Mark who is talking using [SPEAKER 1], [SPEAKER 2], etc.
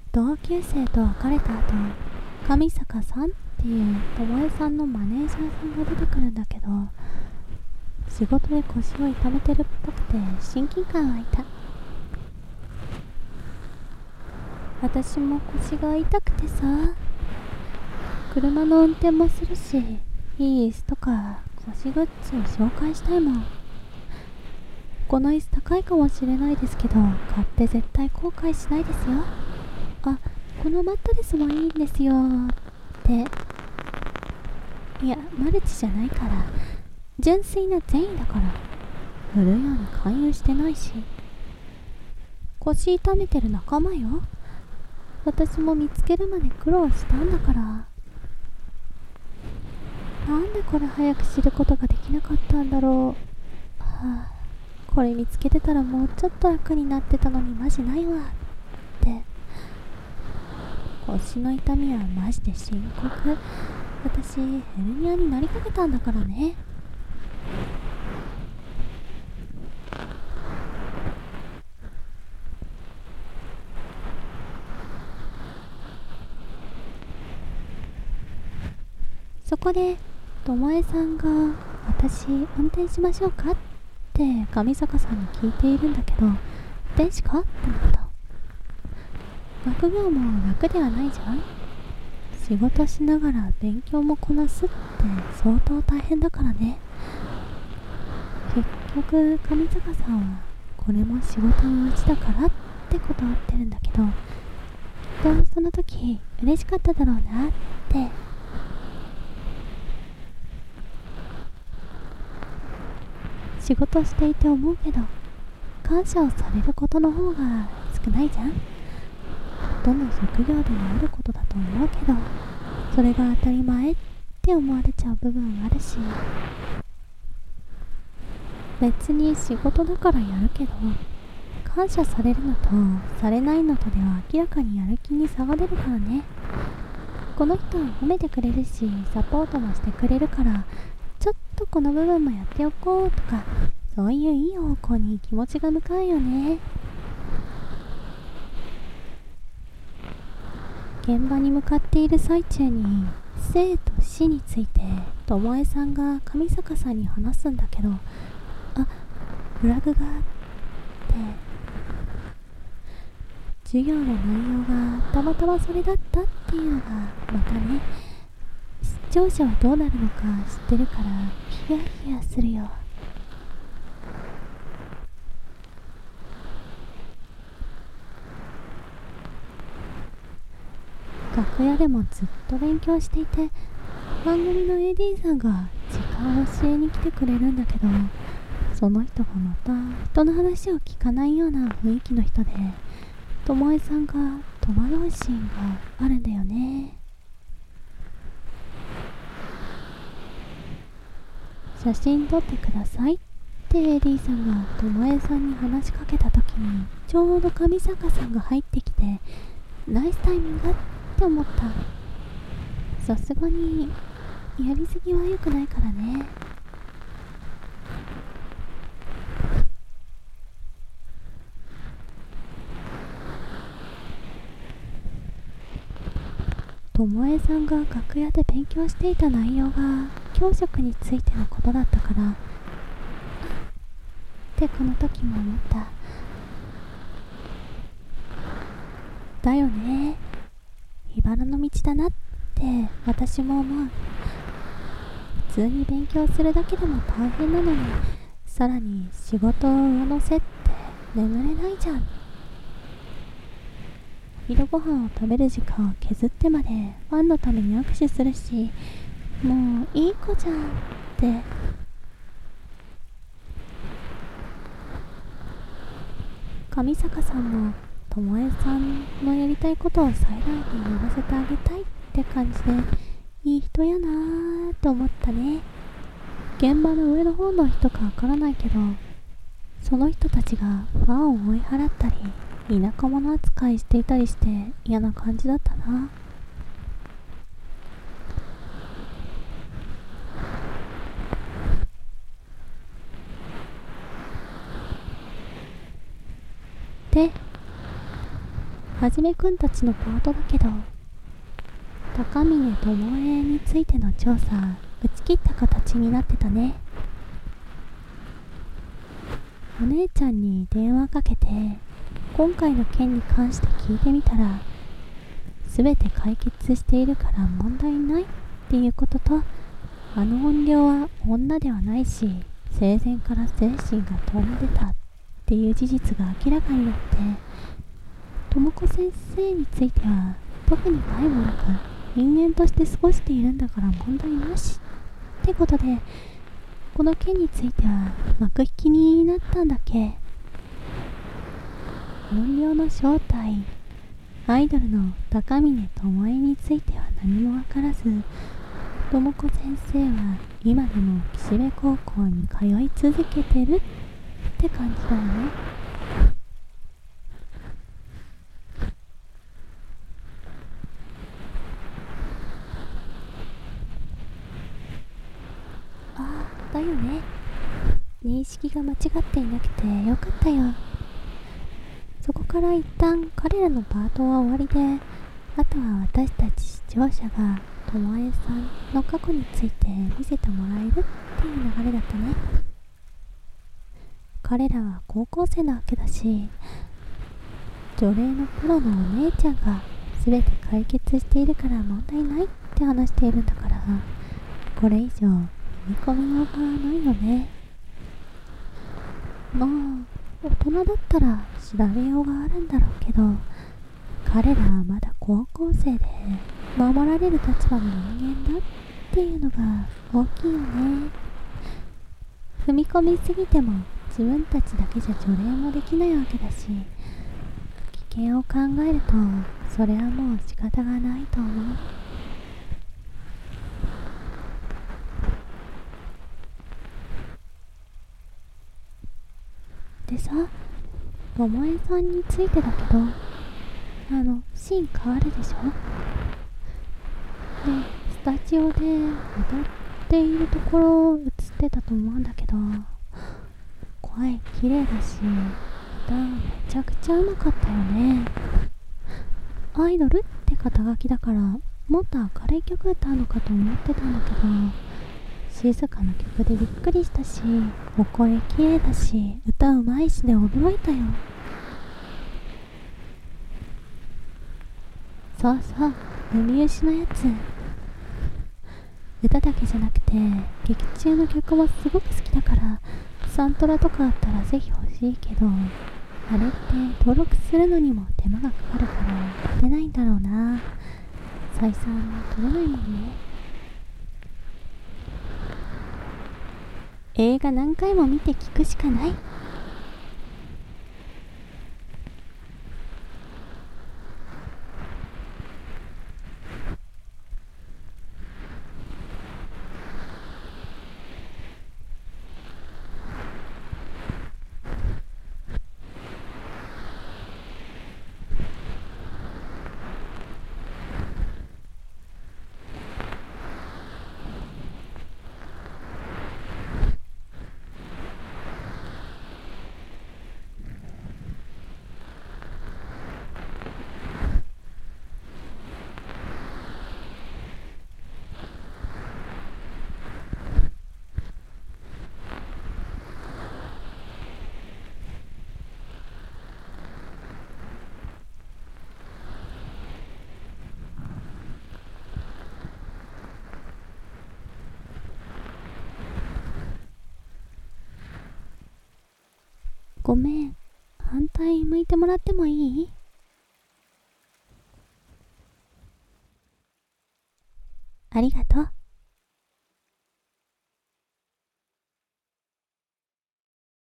[SPEAKER 1] 同級生と別れた後、上坂さんっていう巴さんのマネージャーさんが出てくるんだけど、仕事で腰を痛めてるっぽくて親近感湧いた。私も腰が痛くてさ、車の運転もするし、いい椅子とか腰グッズを紹介したいもん。この椅子高いかもしれないですけど、買って絶対後悔しないですよ。あ、このマットレスもいいんですよって。いや、マルチじゃないから、純粋な善意だから。売るように勧誘してないし。腰痛めてる仲間よ。私も見つけるまで苦労したんだから。なんでこれ早く知ることができなかったんだろう。これ見つけてたらもうちょっと楽になってたのにマジないわって。腰の痛みはマジで深刻。私ヘルニアになりかけたんだからね。そこで巴さんが私運転しましょうかって上坂さんに聞いているんだけど、電子かってなった。学業も楽ではないじゃん。仕事しながら勉強もこなすって相当大変だからね。結局上坂さんはこれも仕事のうちだからって断ってるんだけど、きっとその時嬉しかっただろうなって。仕事していて思うけど、感謝をされることの方が少ないじゃん。どの職業でもあることだと思うけど、それが当たり前って思われちゃう部分あるし、別に仕事だからやるけど、感謝されるのとされないのとでは明らかにやる気に差が出るからね。この人は褒めてくれるし、サポートもしてくれるから、ちょっとこの部分もやっておこうとか、そういういい方向に気持ちが向かうよね。現場に向かっている最中に生と死について巴さんが上坂さんに話すんだけど、フラグがあって、授業の内容がたまたまそれだったっていうのがまたね、視聴者はどうなるのか知ってるからヒヤヒヤするよ。楽屋でもずっと勉強していて、番組の AD さんが時間を教えに来てくれるんだけど、その人がまた人の話を聞かないような雰囲気の人で、巴さんが戸惑うシーンがあるんだよね。写真撮ってくださいって AD さんが巴さんに話しかけた時に、ちょうど上坂さんが入ってきて、ナイスタイミングって思った。さすがにやりすぎは良くないからね。巴さんが楽屋で勉強していた内容が教職についてのことだったから、ってこの時も思った。だよね、茨の道だなって私も思う。普通に勉強するだけでも大変なのに、さらに仕事を上乗せって眠れないじゃん。お昼ご飯を食べる時間を削ってまでファンのために握手するし、もういい子じゃんって。上坂さんも巴さんのやりたいことを最大限やらせてあげたいって感じで、いい人やなーと思ったね。現場の上の方の人かわからないけど、その人たちがファンを追い払ったり田舎者扱いしていたりして嫌な感じだったな。で、 はじめくんたちのパートだけど、高峰智恵についての調査打ち切った形になってたね。お姉ちゃんに電話かけて今回の件に関して聞いてみたら、全て解決しているから問題ないっていうことと、あの音量は女ではないし、生前から精神が飛んでたっていう事実が明らかになって、智子先生については特に害もなく人間として過ごしているんだから問題なしってことで、この件については幕引きになったんだっけ。音量の正体、アイドルの高峰智恵については何もわからず、智子先生は今でも岸辺高校に通い続けてるって感じだよね。ああ、だよね。認識が間違っていなくてよかったよ。そこから一旦彼らのパートは終わりで、あとは私たち視聴者がともえさんの過去について見せてもらえるっていう流れだったね。彼らは高校生なわけだし、女霊のプロのお姉ちゃんが全て解決しているから問題ないって話しているんだから、これ以上踏み込みようがないよね。まあ大人だったら調べようがあるんだろうけど、彼らはまだ高校生で守られる立場の人間だっていうのが大きいよね。踏み込みすぎても自分たちだけじゃ除霊もできないわけだし、危険を考えるとそれはもう仕方がないと思う。でさ、ともえさんについてだけど、シーン変わるでしょ。で、スタジオで踊っているところ映ってたと思うんだけど、声綺麗だし、歌めちゃくちゃうまかったよね。アイドルって肩書きだから、もっと明るい曲歌うのかと思ってたんだけど、静かな曲でびっくりしたし、お声綺麗だし、歌うまいしで驚いたよ。そうそう、海牛のやつ。歌だけじゃなくて劇中の曲もすごく好きだから、サントラとかあったらぜひ欲しいけど、あれって登録するのにも手間がかかるから出ないんだろうな。採算取れないもんね。映画何回も見て聞くしかない。ごめん、反対向いてもらってもいい？ありがとう。